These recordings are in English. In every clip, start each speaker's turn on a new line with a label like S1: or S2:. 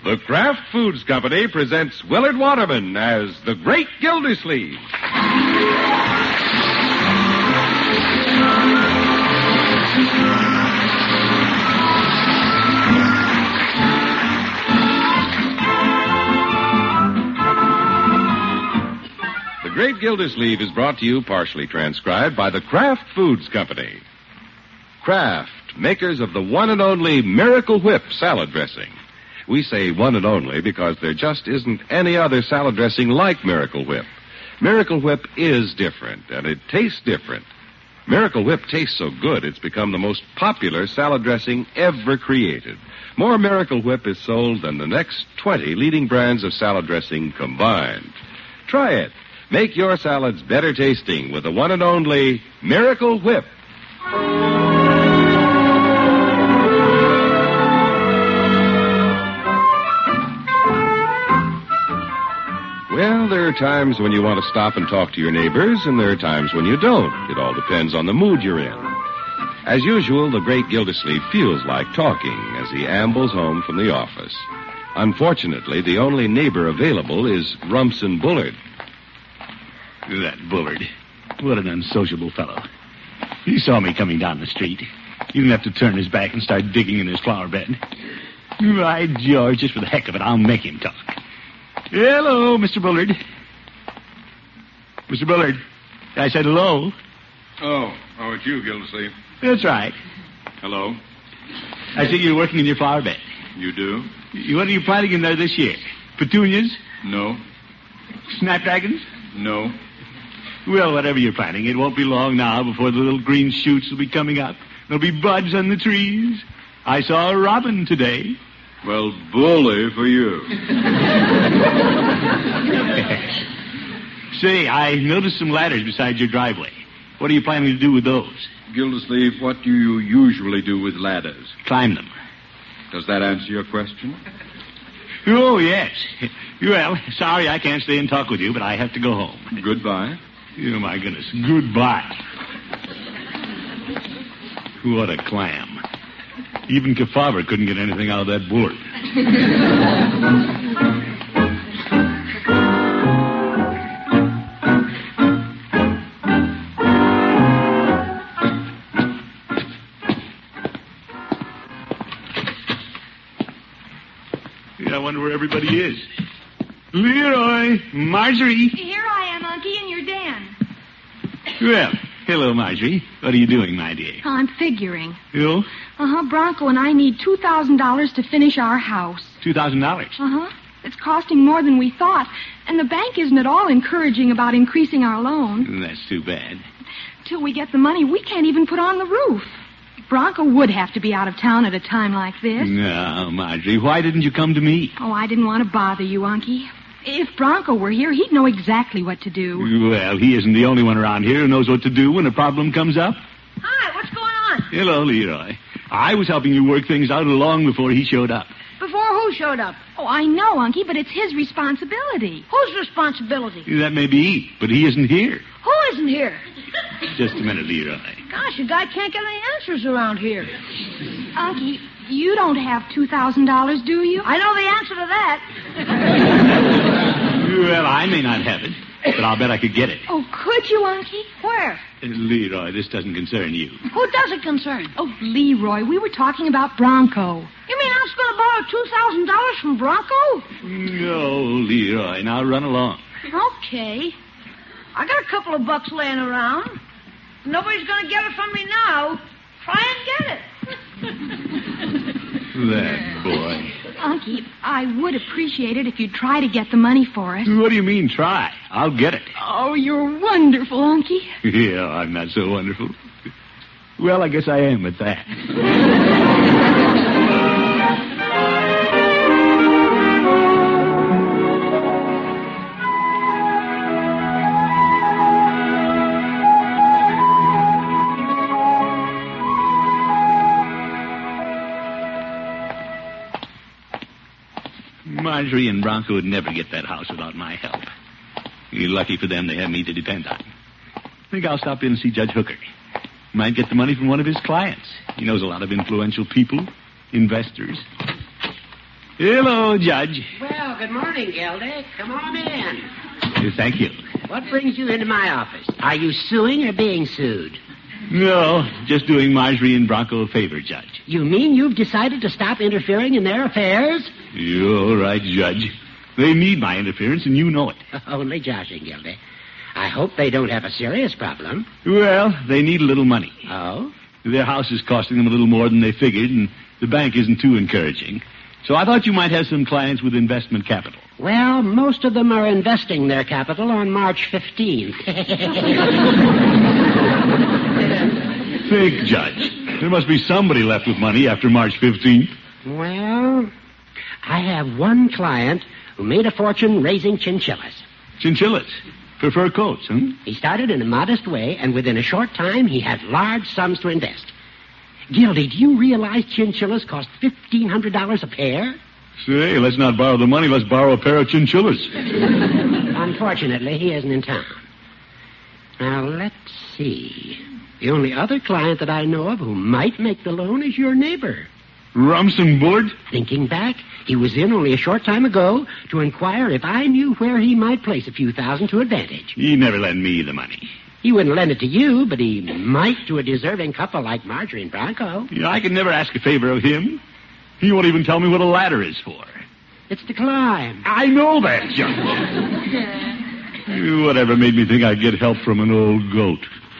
S1: The Kraft Foods Company presents Willard Waterman as the Great Gildersleeve. The Great Gildersleeve is brought to you, partially transcribed, by the Kraft Foods Company. Kraft, makers of the one and only Miracle Whip salad dressing. We say one and only because there just isn't any other salad dressing like Miracle Whip. Miracle Whip is different, and it tastes different. Miracle Whip tastes so good, it's become the most popular salad dressing ever created. More Miracle Whip is sold than the next 20 leading brands of salad dressing combined. Try it. Make your salads better tasting with the one and only Miracle Whip. Well, there are times when you want to stop and talk to your neighbors, and there are times when you don't. It all depends on the mood you're in. As usual, the Great Gildersleeve feels like talking as he ambles home from the office. Unfortunately, the only neighbor available is Rumson Bullard.
S2: That Bullard. What an unsociable fellow. He saw me coming down the street. He didn't have to turn his back and start digging in his flower bed. By George, just for the heck of it, I'll make him talk. Hello, Mr. Bullard. Mr. Bullard, I said hello.
S3: Oh, it's you, Gildersleeve.
S2: That's right.
S3: Hello.
S2: I see you're working in your flower bed.
S3: You do?
S2: What are you planting in there this year? Petunias?
S3: No.
S2: Snapdragons?
S3: No.
S2: Well, whatever you're planting, it won't be long now before the little green shoots will be coming up. There'll be buds on the trees. I saw a robin today.
S3: Well, bully for you.
S2: Say, I noticed some ladders beside your driveway. What are you planning to do with those?
S3: Gildersleeve, what do you usually do with ladders?
S2: Climb them.
S3: Does that answer your question?
S2: Oh, yes. Well, sorry I can't stay and talk with you, but I have to go home.
S3: Goodbye.
S2: Oh, my goodness. Goodbye. What a clam. Even Kefauver couldn't get anything out of that Bullard. I wonder where everybody is. Leroy, Marjorie.
S4: Here I am, Unky, and you're Dan.
S2: Well, hello, Marjorie. What are you doing, my dear?
S4: I'm figuring.
S2: You?
S4: Bronco and I need $2,000 to finish our house.
S2: $2,000?
S4: It's costing more than we thought, and the bank isn't at all encouraging about increasing our loan.
S2: That's too bad.
S4: Till we get the money, we can't even put on the roof. Bronco would have to be out of town at a time like this.
S2: No, Marjorie, why didn't you come to me?
S4: Oh, I didn't want to bother you, Unky. If Bronco were here, he'd know exactly what to do.
S2: Well, he isn't the only one around here who knows what to do when a problem comes up.
S5: Hi, what's going on?
S2: Hello, Leroy. I was helping you work things out long before he showed up.
S5: Before who showed up?
S4: Oh, I know, Unky, but it's his responsibility.
S5: Whose responsibility?
S2: That may be, but he isn't here.
S5: Who isn't here?
S2: Just a minute, Leroy.
S5: Gosh, a guy can't get any answers around here.
S4: Unky, you don't have $2,000, do you?
S5: I know the answer to that.
S2: Well, I may not have it, but I'll bet I could get it.
S4: Oh, could you, Unky?
S5: Where?
S2: Leroy, this doesn't concern you.
S5: Who does it concern?
S4: Oh, Leroy, we were talking about Bronco.
S5: You mean I'm going to borrow $2,000 from Bronco?
S2: No, Leroy, now run along.
S5: Okay. I got a couple of bucks laying around. Nobody's going to get it from me now. Try and get it.
S2: That boy.
S4: Unky, I would appreciate it if you'd try to get the money for us.
S2: What do you mean, try? I'll get it.
S4: Oh, you're wonderful, Unky.
S2: Yeah, I'm not so wonderful. Well, I guess I am at that. Marjorie and Bronco would never get that house without my help. You're lucky for them they have me to depend on. I think I'll stop in and see Judge Hooker. Might get the money from one of his clients. He knows a lot of influential people, investors. Hello, Judge.
S6: Well, good morning, Gildy. Come on in.
S2: Thank you.
S6: What brings you into my office? Are you suing or being sued?
S2: No, just doing Marjorie and Bronco a favor, Judge.
S6: You mean you've decided to stop interfering in their affairs?
S2: You're all right, Judge. They need my interference, and you know it.
S6: Only joshing, Gildy. I hope they don't have a serious problem.
S2: Well, they need a little money.
S6: Oh?
S2: Their house is costing them a little more than they figured, and the bank isn't too encouraging. So I thought you might have some clients with investment capital.
S6: Well, most of them are investing their capital on March 15th.
S2: Think, Judge. There must be somebody left with money after March 15th.
S6: Well, I have one client who made a fortune raising chinchillas.
S2: Chinchillas. For fur coats, huh?
S6: He started in a modest way, and within a short time, he had large sums to invest. Gildy, do you realize chinchillas cost $1,500 a pair?
S2: Say, let's not borrow the money. Let's borrow a pair of chinchillas.
S6: Unfortunately, he isn't in town. Now, let's see. The only other client that I know of who might make the loan is your neighbor.
S2: Rumson Bullard?
S6: Thinking back, he was in only a short time ago to inquire if I knew where he might place a few thousand to advantage.
S2: He never lent me the money.
S6: He wouldn't lend it to you, but he might to a deserving couple like Marjorie and Bronco.
S2: Yeah, I can never ask a favor of him. He won't even tell me what a ladder is for.
S6: It's to climb.
S2: I know that, Judge. Whatever made me think I'd get help from an old goat.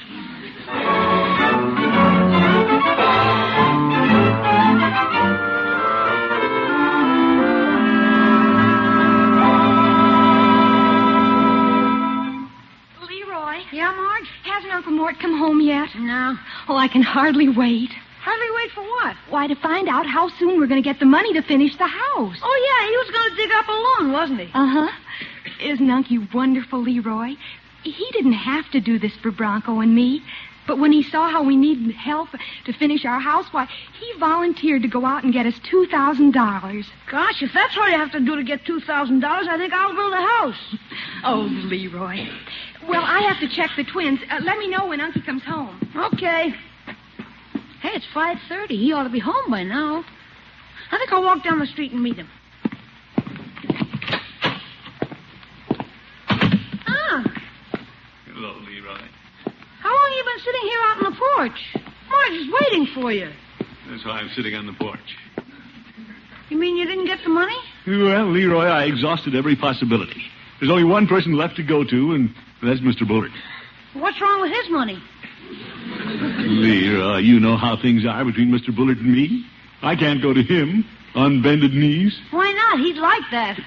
S4: Yeah, Marge? Hasn't Uncle Mort come home yet?
S5: No.
S4: Oh, I can hardly wait.
S5: Hardly wait for what?
S4: Why, to find out how soon we're going to get the money to finish the house.
S5: Oh, yeah, he was going to dig up a loan, wasn't he?
S4: Uh-huh. Isn't Unky wonderful, Leroy? He didn't have to do this for Bronco and me. But when he saw how we needed help to finish our house, why, he volunteered to go out and get us $2,000.
S5: Gosh, if that's all you have to do to get $2,000, I think I'll build a house.
S4: Oh, Leroy. Well, I have to check the twins. Let me know when Unky comes home.
S5: Okay. Hey, it's 5:30. He ought to be home by now. I think I'll walk down the street and meet him. Ah.
S2: Hello, Leroy.
S5: How long have you been sitting here out on the porch? Marge is waiting for you.
S2: That's why I'm sitting on the porch.
S5: You mean you didn't get the money?
S2: Well, Leroy, I exhausted every possibility. There's only one person left to go to, and that's Mr. Bullard.
S5: What's wrong with his money?
S2: Leroy, you know how things are between Mr. Bullard and me. I can't go to him on bended knees.
S5: Why not? He'd like that.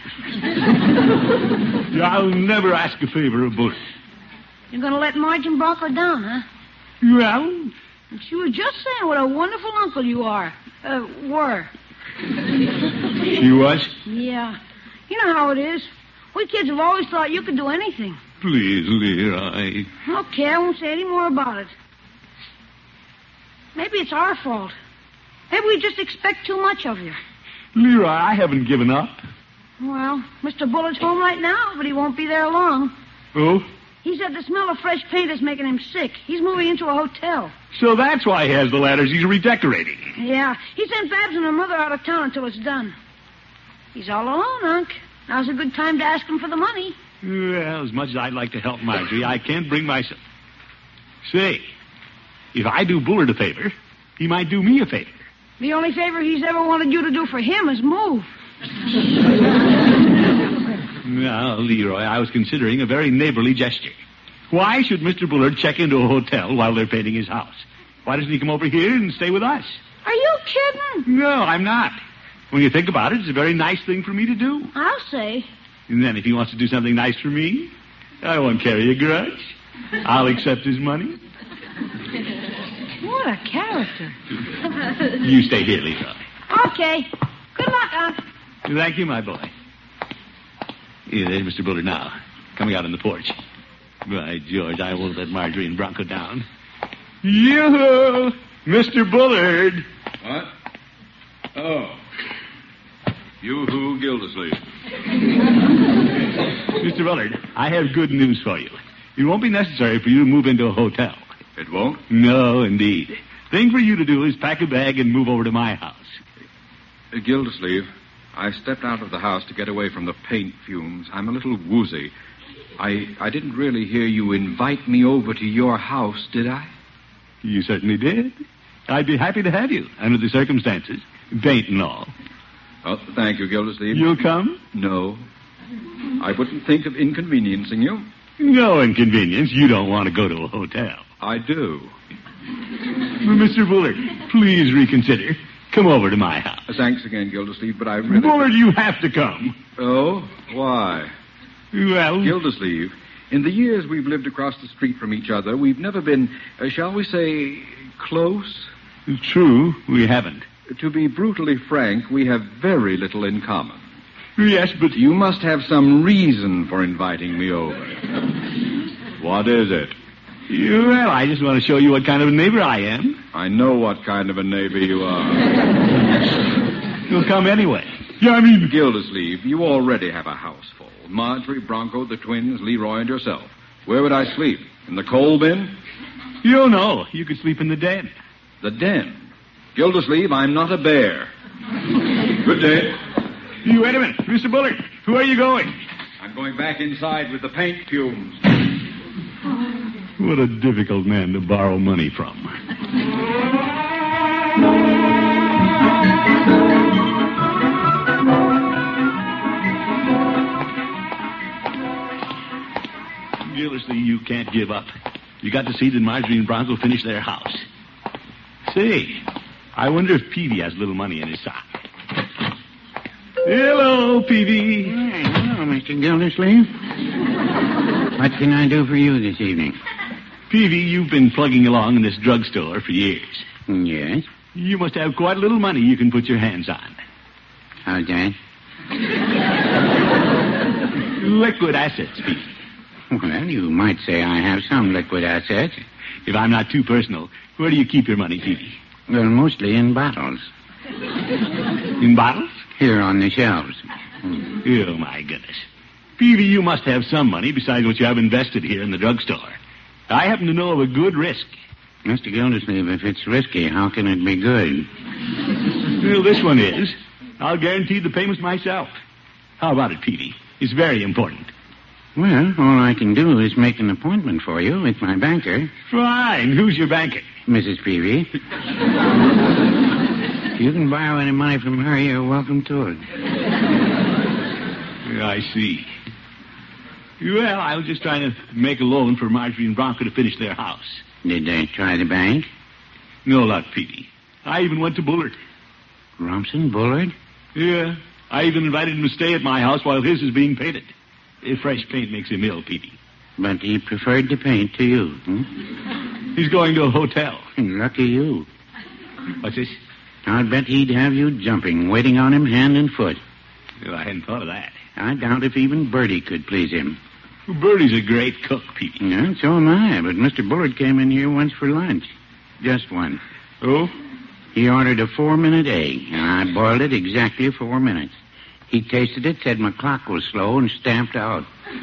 S2: I'll never ask a favor of Bullard.
S5: You're going to let Marge and Bronco down, huh?
S2: Well,
S5: And she was just saying what a wonderful uncle you are. Were.
S2: she was.
S5: Yeah. You know how it is. We kids have always thought you could do anything.
S2: Please, Leroy.
S5: Okay, I won't say any more about it. Maybe it's our fault. Maybe we just expect too much of you.
S2: Leroy, I haven't given up.
S5: Well, Mr. Bullard's home right now, but he won't be there long.
S2: Oh?
S5: He said the smell of fresh paint is making him sick. He's moving into a hotel.
S2: So that's why he has the ladders he's redecorating.
S5: Yeah, he sent Babs and her mother out of town until it's done. He's all alone, Unc. Now's a good time to ask him for the money.
S2: Well, as much as I'd like to help Marjorie, I can't bring myself. Say, if I do Bullard a favor, he might do me a favor.
S5: The only favor he's ever wanted you to do for him is move.
S2: Now, Leroy, I was considering a very neighborly gesture. Why should Mr. Bullard check into a hotel while they're painting his house? Why doesn't he come over here and stay with us?
S5: Are you kidding?
S2: No, I'm not. When you think about it, it's a very nice thing for me to do.
S5: I'll say.
S2: And then if he wants to do something nice for me, I won't carry a grudge. I'll accept his money.
S5: What a character.
S2: You stay here, Leroy.
S5: Okay. Good luck, Unc.
S2: Thank you, my boy. Here, there's Mr. Bullard now, coming out on the porch. By George, I won't let Marjorie and Bronco down. Yoo-hoo! Mr. Bullard!
S3: What? Oh. Yoo-hoo, Gildersleeve.
S2: Mr. Bullard, I have good news for you. It won't be necessary for you to move into a hotel.
S3: It won't?
S2: No, indeed. Thing for you to do is pack a bag and move over to my house.
S3: Gildersleeve, I stepped out of the house to get away from the paint fumes. I'm a little woozy. I didn't really hear you invite me over to your house, did I?
S2: You certainly did. I'd be happy to have you, under the circumstances. Paint and all.
S3: Oh, thank you, Gildersleeve.
S2: You'll come?
S3: No. I wouldn't think of inconveniencing you.
S2: No inconvenience. You don't want to go to a hotel.
S3: I do.
S2: Mr. Bullard, please reconsider. Come over to my house.
S3: Thanks again, Gildersleeve, but I really...
S2: Bullard, you have to come.
S3: Oh? Why?
S2: Well...
S3: Gildersleeve, in the years we've lived across the street from each other, we've never been, shall we say, close?
S2: True, we haven't.
S3: To be brutally frank, we have very little in common.
S2: Yes, but...
S3: You must have some reason for inviting me over. What is it?
S2: Well, I just want to show you what kind of a neighbor I am.
S3: I know what kind of a neighbor you are.
S2: You'll come anyway. Yeah, I mean...
S3: Gildersleeve, you already have a house full. Marjorie, Bronco, the twins, Leroy, and yourself. Where would I sleep? In the coal bin?
S2: You know, you could sleep in the den.
S3: The den? Gildersleeve, I'm not a bear. Good day.
S2: You wait a minute. Mr. Bullard, where are you going?
S3: I'm going back inside with the paint fumes.
S2: What a difficult man to borrow money from. Gildersleeve, you can't give up. You got to see that Marjorie and Bronco finish their house. Say, I wonder if Peavy has a little money in his sock. Hello, Peavy.
S7: Hello, Mr. Gildersleeve. What can I do for you this evening?
S2: Peavy, you've been plugging along in this drugstore for years.
S7: Yes?
S2: You must have quite a little money you can put your hands on.
S7: How's that?
S2: Liquid assets, Peavy.
S7: Well, you might say I have some liquid assets.
S2: If I'm not too personal, where do you keep your money, Peavy?
S7: Well, mostly in bottles.
S2: In bottles?
S7: Here on the shelves.
S2: Oh, my goodness. Peavy, you must have some money besides what you have invested here in the drugstore. I happen to know of a good risk.
S7: Mr. Gildersleeve, if it's risky, how can it be good?
S2: Well, this one is. I'll guarantee the payments myself. How about it, Peavy? It's very important.
S7: Well, all I can do is make an appointment for you with my banker.
S2: Fine. Who's your banker?
S7: Mrs. Peavy. If you can borrow any money from her, you're welcome to it.
S2: I see. Well, I was just trying to make a loan for Marjorie and Bronco to finish their house.
S7: Did they try the bank?
S2: No luck, Peavy. I even went to Bullard.
S7: Rumson Bullard?
S2: Yeah. I even invited him to stay at my house while his is being painted. Fresh paint makes him ill, Peavy.
S7: But he preferred to paint to you,
S2: He's going to a hotel.
S7: Lucky you.
S2: What's this?
S7: I'll bet he'd have you jumping, waiting on him hand and foot.
S2: Well, I hadn't thought of that.
S7: I doubt if even Bertie could please him.
S2: Well, Bertie's a great cook, Peavy.
S7: Yeah, so am I, but Mr. Bullard came in here once for lunch. Just one.
S2: Oh?
S7: He ordered a 4-minute egg, and I boiled it exactly 4 minutes. He tasted it, said my clock was slow, and stamped out.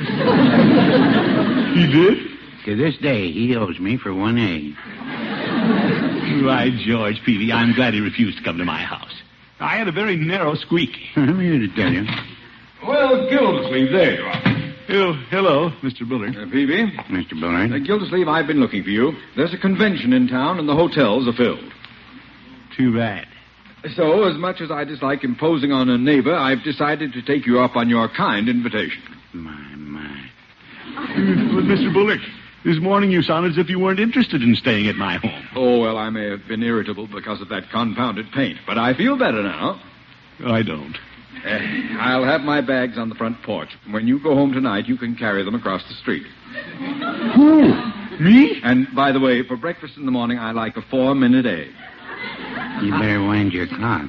S2: He did?
S7: To this day, he owes me for 1 egg.
S2: Why, George, Peavy, I'm glad he refused to come to my house. I had a very narrow squeak.
S7: I'm here to tell you.
S3: Well, Gildersleeve, there you are.
S2: Oh, hello, Mr. Bullard.
S3: Peavy?
S7: Mr. Bullard?
S3: Gildersleeve, I've been looking for you. There's a convention in town, and the hotels are filled.
S2: Too bad.
S3: So, as much as I dislike imposing on a neighbor, I've decided to take you up on your kind invitation.
S7: My.
S2: But, Mr. Bullard, this morning you sounded as if you weren't interested in staying at my home.
S3: Oh, well, I may have been irritable because of that confounded paint, but I feel better now.
S2: I don't.
S3: I'll have my bags on the front porch. When you go home tonight, you can carry them across the street.
S2: Who? Me?
S3: And, by the way, for breakfast in the morning, I like a 4-minute egg.
S7: You better wind your clock.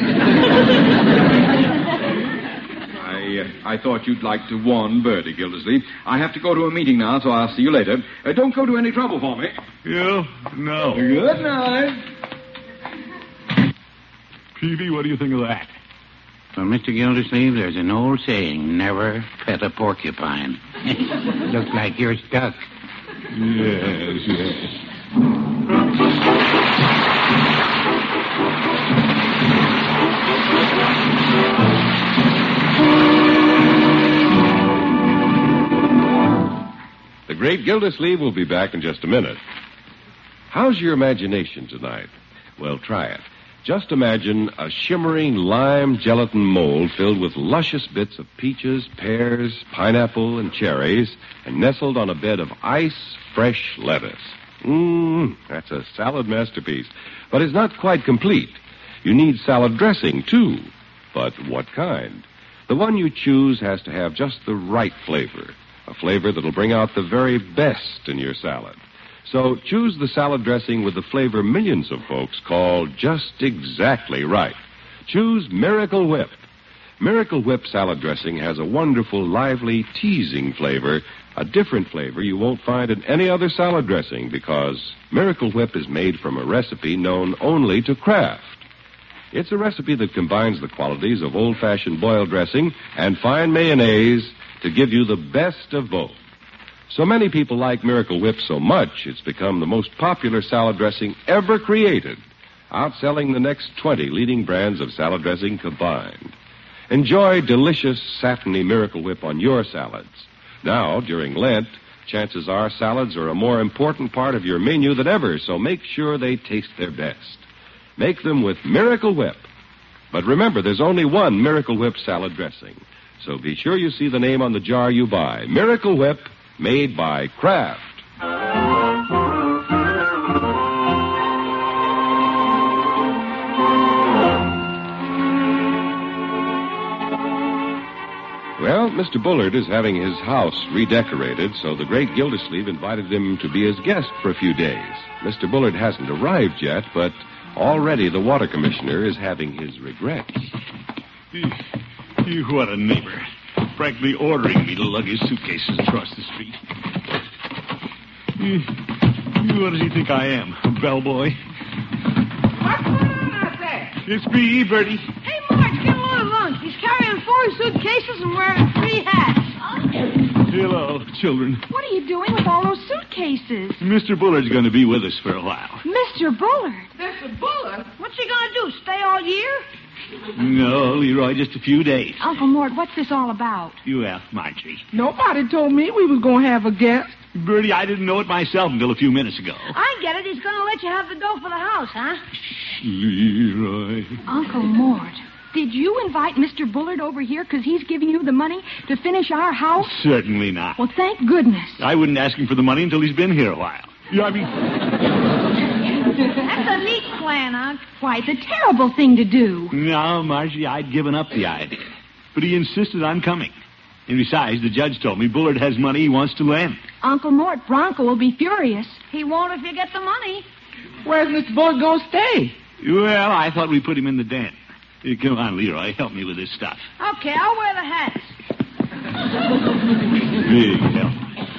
S3: I thought you'd like to warn Bertie, Gildersleeve. I have to go to a meeting now, so I'll see you later. Don't go to any trouble for me.
S2: No.
S3: Good night.
S2: Peavy, what do you think of that?
S7: Well, Mr. Gildersleeve, there's an old saying, never pet a porcupine. Looks like you're stuck.
S2: Yes.
S1: The Great Gildersleeve will be back in just a minute. How's your imagination tonight? Well, try it. Just imagine a shimmering lime gelatin mold filled with luscious bits of peaches, pears, pineapple, and cherries, and nestled on a bed of ice-fresh lettuce. That's a salad masterpiece. But it's not quite complete. You need salad dressing, too. But what kind? The one you choose has to have just the right flavor, a flavor that'll bring out the very best in your salad. So choose the salad dressing with the flavor millions of folks call just exactly right. Choose Miracle Whip. Miracle Whip salad dressing has a wonderful, lively, teasing flavor, a different flavor you won't find in any other salad dressing because Miracle Whip is made from a recipe known only to Kraft. It's a recipe that combines the qualities of old-fashioned boiled dressing and fine mayonnaise to give you the best of both. So many people like Miracle Whip so much, it's become the most popular salad dressing ever created, outselling the next 20 leading brands of salad dressing combined. Enjoy delicious, satiny Miracle Whip on your salads. Now, during Lent, chances are salads are a more important part of your menu than ever, so make sure they taste their best. Make them with Miracle Whip. But remember, there's only one Miracle Whip salad dressing, so be sure you see the name on the jar you buy. Miracle Whip, made by Kraft. Well, Mr. Bullard is having his house redecorated, so the Great Gildersleeve invited him to be his guest for a few days. Mr. Bullard hasn't arrived yet, but already the water commissioner is having his regrets.
S2: What a neighbor. Frankly ordering me to lug his suitcases across the street. What does he think I am, a bellboy?
S5: What's going on out there?
S2: It's me, Bertie.
S5: Hey, Marge, get a load of lunch. He's carrying 4 suitcases and wearing 3 hats.
S2: Hello, children.
S4: What are you doing with all those suitcases?
S2: Mr. Bullard's going to be with us for a while.
S4: Mr. Bullard.
S5: Mr. Bullard? What's he going to do, stay all year?
S2: No, Leroy, just a few days.
S4: Uncle Mort, what's this all about?
S2: You ask Marjorie.
S8: Nobody told me we was going to have a guest.
S2: Bertie, I didn't know it myself until a few minutes ago.
S5: I get it. He's going to let you have the dough for the house, huh?
S2: Leroy.
S4: Uncle Mort, did you invite Mr. Bullard over here because he's giving you the money to finish our house?
S2: Certainly not.
S4: Well, thank goodness.
S2: I wouldn't ask him for the money until he's been here a while. Yeah, I mean...
S5: That's a neat plan, Unc.
S4: Why, it's a terrible thing to do.
S2: No, Margie, I'd given up the idea. But he insisted on coming. And besides, the judge told me Bullard has money he wants to lend.
S4: Uncle Mort, Bronco will be furious.
S5: He won't if you get the money.
S8: Where's Mr. Bullard going to stay?
S2: Well, I thought we'd put him in the den. Come on, Leroy, help me with this stuff.
S5: Okay, I'll wear the hats.
S2: Big help.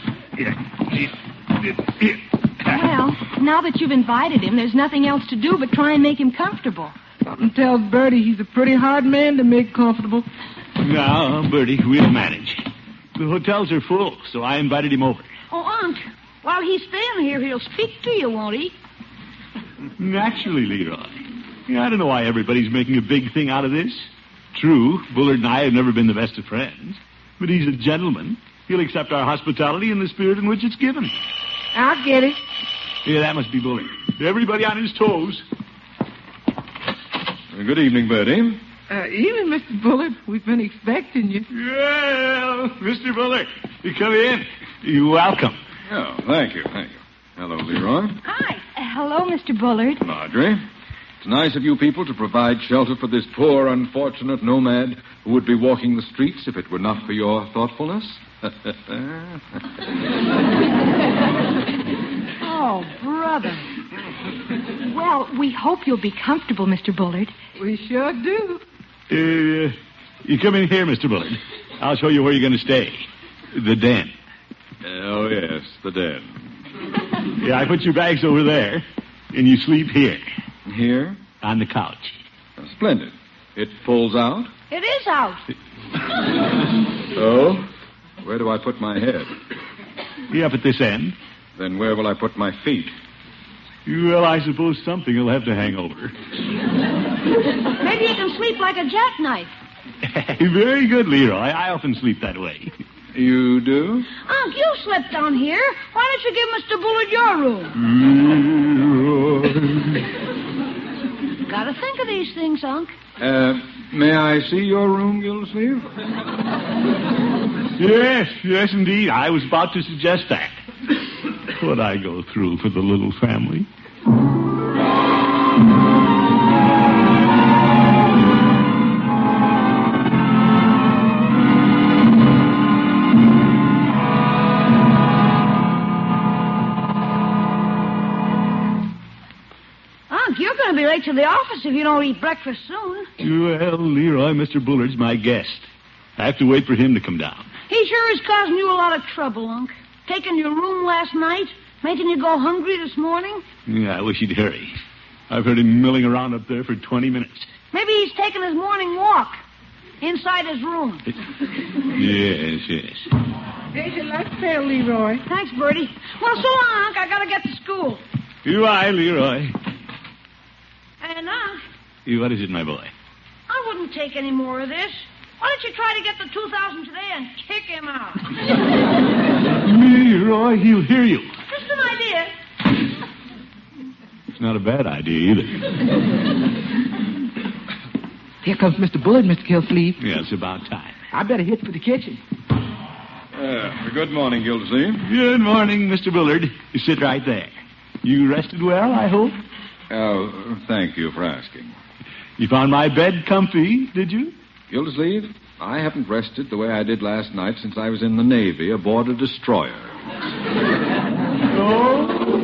S2: Here.
S4: Well, now that you've invited him, there's nothing else to do but try and make him comfortable.
S8: Something tells Bertie he's a pretty hard man to make comfortable.
S2: No, Bertie, we'll manage. The hotels are full, so I invited him over.
S5: Oh, Unc, while he's staying here, he'll speak to you, won't he?
S2: Naturally, Leroy. I don't know why everybody's making a big thing out of this. True, Bullard and I have never been the best of friends. But he's a gentleman. He'll accept our hospitality in the spirit in which it's given.
S8: I'll get it.
S2: Yeah, that must be Bullard. Everybody on his toes.
S3: Good evening, Bertie.
S8: Even Mr. Bullard, we've been expecting you.
S2: Well, Mr. Bullard, you come in. You're welcome.
S3: Oh, thank you. Hello, Leroy.
S4: Hi. Hello, Mr. Bullard.
S3: Marjorie. It's nice of you people to provide shelter for this poor, unfortunate nomad who would be walking the streets if it were not for your thoughtfulness.
S4: Oh, brother. Well, we hope you'll be comfortable, Mr. Bullard.
S8: We sure do.
S2: You come in here, Mr. Bullard. I'll show you where you're going to stay. The den.
S3: Oh, yes, the den.
S2: Yeah, I put your bags over there, and you sleep here.
S3: Here?
S2: On the couch.
S3: Splendid. It pulls out?
S5: It is out.
S3: So, where do I put my head?
S2: You up at this end?
S3: Then where will I put my feet?
S2: Well, I suppose something will have to hang over.
S5: Maybe you can sleep like a jackknife.
S2: Very good, Leroy. I often sleep that way.
S3: You do?
S5: Unc, you slept down here. Why don't you give Mr. Bullard your room? Gotta think of these things, Unc.
S3: May I see your room, Gildersleeve?
S2: Yes, indeed. I was about to suggest that. What I go through for the little family.
S5: Unc, you're going to be late to the office if you don't eat breakfast soon.
S2: Well, Leroy, Mr. Bullard's my guest. I have to wait for him to come down.
S5: He sure is causing you a lot of trouble, Unc. Taking your room last night, making you go hungry this morning.
S2: Yeah, I wish he'd hurry. I've heard him milling around up there for 20 minutes.
S5: Maybe he's taking his morning walk inside his room.
S2: Yes.
S8: Here's your lunch pail, Leroy.
S5: Thanks, Bertie. Well, so long, Unc. I got to get to school.
S2: Goodbye, Leroy.
S5: And, Unc,
S2: What is it, my boy?
S5: I wouldn't take any more of this. Why don't you try to get the 2,000 today and kick him out?
S2: Leroy, he'll hear you.
S5: Just an idea.
S2: It's not a bad idea either.
S8: Here comes Mr. Bullard, Mr. Gildersleeve.
S2: Yeah, it's about time.
S8: I better hit for the kitchen.
S3: Good morning, Gildersleeve.
S2: Good morning, Mr. Bullard. You sit right there. You rested well, I hope?
S3: Oh, thank you for asking.
S2: You found my bed comfy, did you?
S3: Gildersleeve, I haven't rested the way I did last night since I was in the Navy aboard a destroyer.
S2: Oh?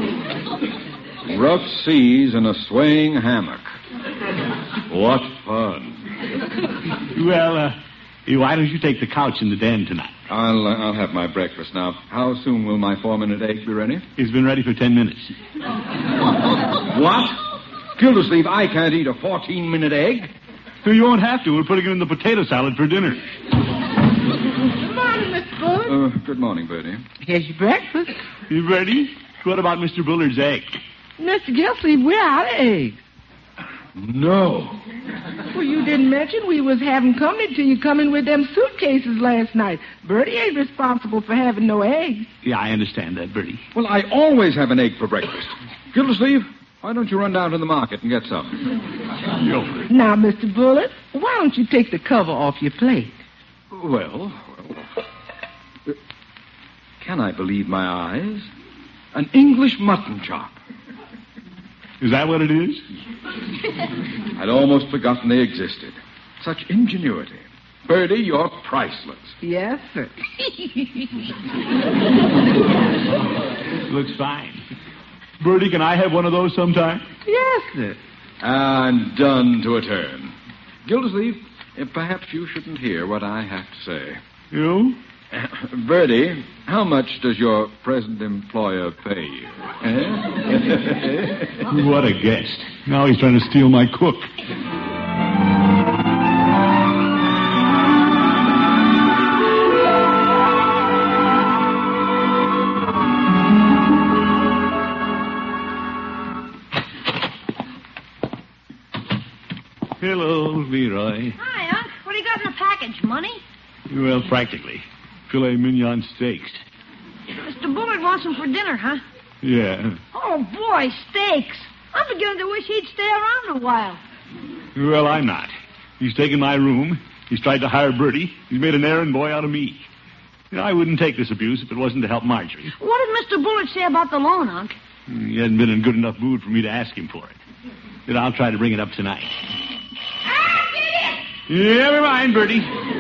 S3: Rough seas and a swaying hammock. What fun.
S2: Well, why don't you take the couch in the den tonight?
S3: I'll have my breakfast now. How soon will my 4-minute egg be ready?
S2: It's been ready for 10 minutes.
S3: What? Gildersleeve, I can't eat a 14-minute egg.
S2: So you won't have to. We're putting it in the potato salad for dinner.
S8: Good morning, Mr. Bullard.
S3: Good morning, Bertie.
S8: Here's your breakfast.
S2: You ready? What about Mr. Bullard's egg?
S8: Mr. Gildersleeve, we're out of eggs.
S3: No.
S8: Well, you didn't mention we was having company till you come in with them suitcases last night. Bertie ain't responsible for having no eggs.
S2: Yeah, I understand that, Bertie.
S3: Well, I always have an egg for breakfast. Gildersleeve, why don't you run down to the market and get some?
S8: Now, Mr. Bullard, why don't you take the cover off your plate?
S3: Well, can I believe my eyes? An English mutton chop.
S2: Is that what it is?
S3: I'd almost forgotten they existed. Such ingenuity. Bertie, you're priceless.
S8: Yes, sir.
S2: Looks fine. Bertie, can I have one of those sometime?
S8: Yes, sir.
S3: And done to a turn. Gildersleeve, perhaps you shouldn't hear what I have to say.
S2: You?
S3: Bertie, how much does your present employer pay you?
S2: What a guest. Now he's trying to steal my cook. Hello, Leroy.
S5: Hi, Unc. What do you got in the package? Money?
S2: Well, practically. Filet mignon steaks.
S5: Mr. Bullard wants them for dinner, huh?
S2: Yeah.
S5: Oh, boy, steaks. I'm beginning to wish he'd stay around a while.
S2: Well, I'm not. He's taken my room. He's tried to hire Bertie. He's made an errand boy out of me. I wouldn't take this abuse if it wasn't to help Marjorie.
S5: What did Mr. Bullard say about the loan, Unc?
S2: He hasn't been in good enough mood for me to ask him for it. But I'll try to bring it up tonight. Never mind, Bertie.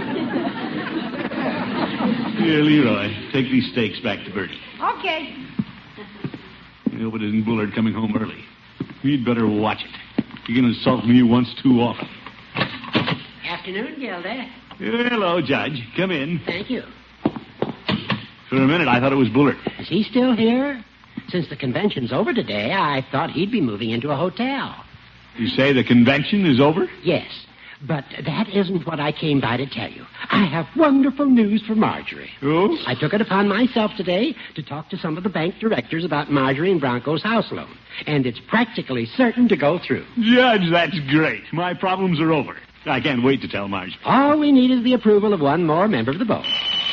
S2: Here, Leroy, take these steaks back to Bertie.
S5: Okay.
S2: I hope it isn't Bullard coming home early. You'd better watch it. You can insult me once too often.
S6: Afternoon, Gilda.
S2: Hello, Judge. Come in.
S6: Thank you.
S2: For a minute, I thought it was Bullard.
S6: Is he still here? Since the convention's over today, I thought he'd be moving into a hotel.
S2: You say the convention is over?
S6: Yes. But that isn't what I came by to tell you. I have wonderful news for Marjorie.
S2: Oh?
S6: I took it upon myself today to talk to some of the bank directors about Marjorie and Bronco's house loan. And it's practically certain to go through.
S2: Judge, that's great. My problems are over. I can't wait to tell Marge.
S6: All we need is the approval of one more member of the board.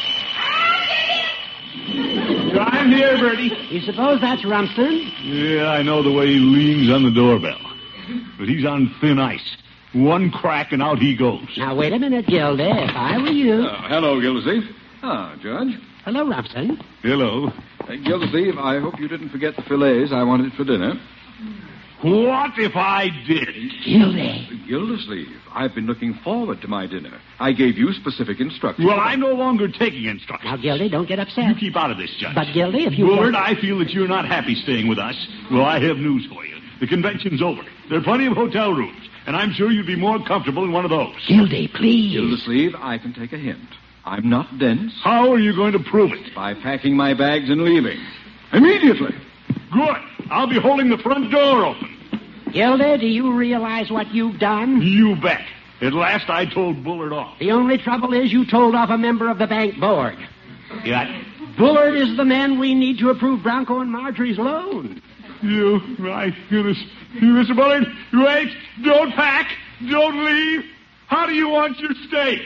S2: I'm here, Bertie.
S6: You suppose that's Rumsden?
S2: Yeah, I know the way he leans on the doorbell. But he's on thin ice. One crack and out he goes.
S6: Now, wait a minute, Gildy. If I were you...
S3: Hello, Gildersleeve. Judge.
S6: Hello, Rumsden.
S2: Hello.
S3: Gildersleeve, I hope you didn't forget the fillets I wanted for dinner.
S2: What if I did?
S6: Gildy.
S3: Gildersleeve, I've been looking forward to my dinner. I gave you specific instructions.
S2: Well, I'm no longer taking instructions.
S6: Now, Gildy, don't get upset.
S2: You keep out of this, Judge.
S6: But, Gildy, if you...
S2: Bullard, I feel that you're not happy staying with us. Well, I have news for you. The convention's over. There are plenty of hotel rooms, and I'm sure you'd be more comfortable in one of those.
S6: Gildy, please.
S3: Gildersleeve, I can take a hint. I'm not dense.
S2: How are you going to prove it?
S3: By packing my bags and leaving. Immediately.
S2: Good. I'll be holding the front door open.
S6: Gildy, do you realize what you've done?
S2: You bet. At last I told Bullard off.
S6: The only trouble is you told off a member of the bank board.
S2: Yeah.
S6: Bullard is the man we need to approve Bronco and Marjorie's loan.
S2: You, my goodness. Mr. Bullard, wait. Don't pack. Don't leave. How do you want your steak?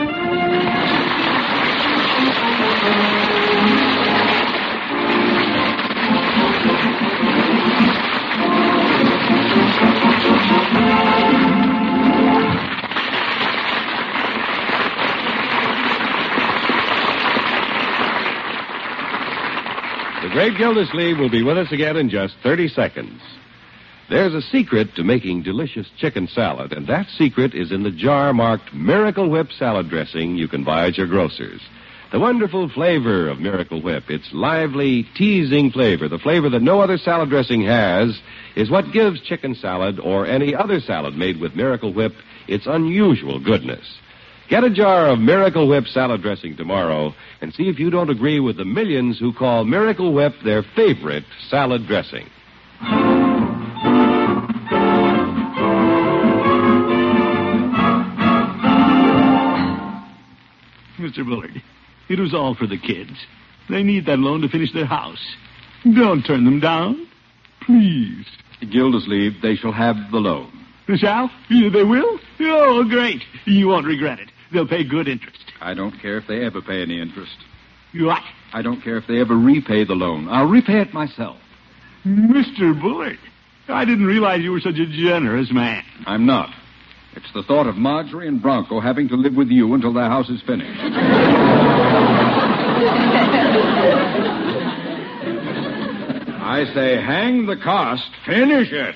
S1: The great Gildersleeve will be with us again in just 30 seconds. There's a secret to making delicious chicken salad, and that secret is in the jar marked Miracle Whip salad dressing you can buy at your grocer's. The wonderful flavor of Miracle Whip, its lively, teasing flavor, the flavor that no other salad dressing has, is what gives chicken salad or any other salad made with Miracle Whip its unusual goodness. Get a jar of Miracle Whip salad dressing tomorrow and see if you don't agree with the millions who call Miracle Whip their favorite salad dressing.
S2: Mr. Bullard, it was all for the kids. They need that loan to finish their house. Don't turn them down. Please.
S3: Gildersleeve, they shall have the loan.
S2: They shall? They will? Oh, great. You won't regret it. They'll pay good interest.
S3: I don't care if they ever pay any interest.
S2: What?
S3: I don't care if they ever repay the loan. I'll repay it myself.
S2: Mr. Bullard, I didn't realize you were such a generous man.
S3: I'm not. It's the thought of Marjorie and Bronco having to live with you until their house is finished. I say, hang the cost. Finish it.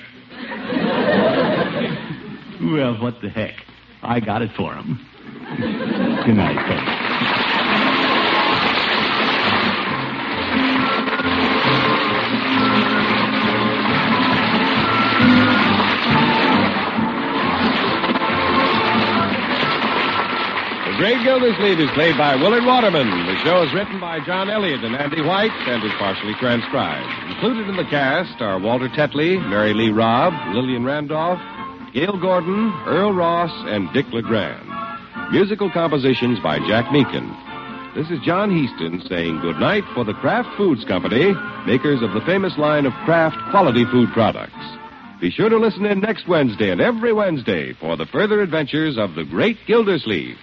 S2: Well, what the heck? I got it for him. Good night, Penny.
S1: The Great Gildersleeve is played by Willard Waterman. The show is written by John Elliott and Andy White and is partially transcribed. Included in the cast are Walter Tetley, Mary Lee Robb, Lillian Randolph, Gail Gordon, Earl Ross, and Dick LeGrand. Musical compositions by Jack Meakin. This is John Heaston saying goodnight for the Kraft Foods Company, makers of the famous line of Kraft quality food products. Be sure to listen in next Wednesday and every Wednesday for the further adventures of the Great Gildersleeve.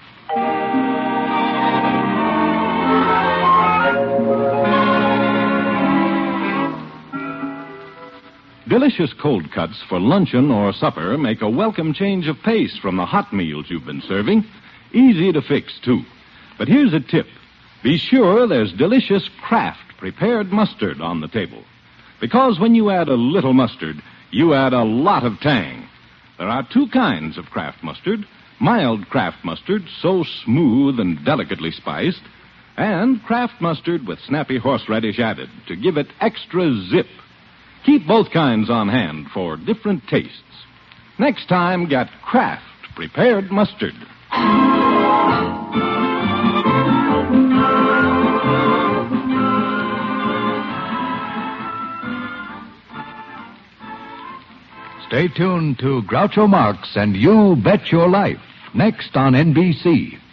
S9: Delicious cold cuts for luncheon or supper make a welcome change of pace from the hot meals you've been serving. Easy to fix, too. But here's a tip. Be sure there's delicious Kraft prepared mustard on the table. Because when you add a little mustard, you add a lot of tang. There are two kinds of Kraft mustard. Mild Kraft mustard, so smooth and delicately spiced, and Kraft mustard with snappy horseradish added to give it extra zip. Keep both kinds on hand for different tastes. Next time, get Kraft prepared mustard.
S10: Stay tuned to Groucho Marx and You Bet Your Life, next on NBC.